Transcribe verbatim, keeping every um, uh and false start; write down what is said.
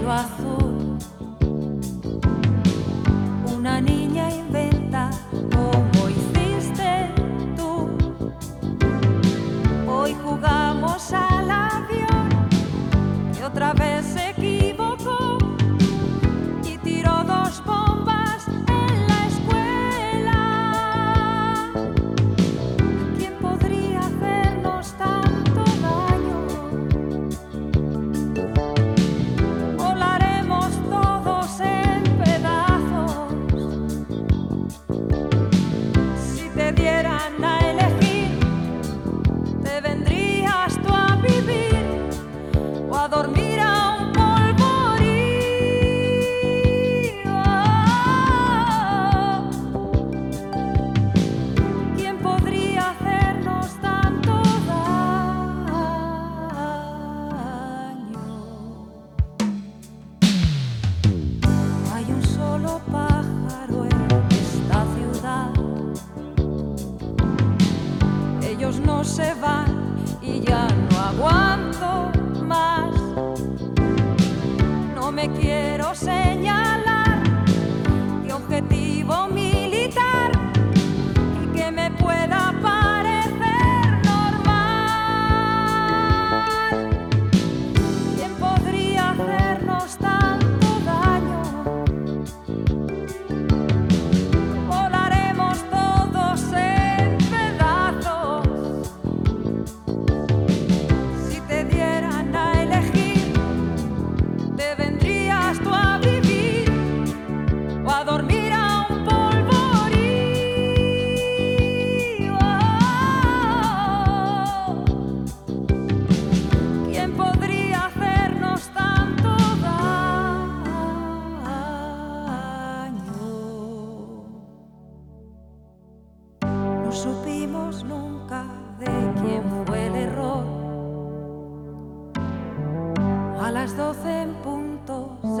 cielo azul. Una niña inventa como hiciste tú. Hoy jugamos al avión y otra vez se equivocó y tiró dos bombas en la escuela. ¿Quién podría hacernos tanto daño? Volaremos todos en pedazos. Si te dieran a elegir, te vendrías tú a vivir o a dormir a un polvorín. ¿Quién podría hacernos tanto daño? Hay un solo pájaro en esta ciudad. Ellos no se van y ya no aguanto más. No me quiero señalar qué objetivo militar y que me pueda parecer normal. ¿Quién podría hacernos tanto daño? Volaremos todos en pedazos. Si te dieran a elegir, te vendrías tú a vivir o a dormir a un polvorín. ¿Quién podría hacernos tanto daño? No supimos nunca de quién fue el error. A las doce en punto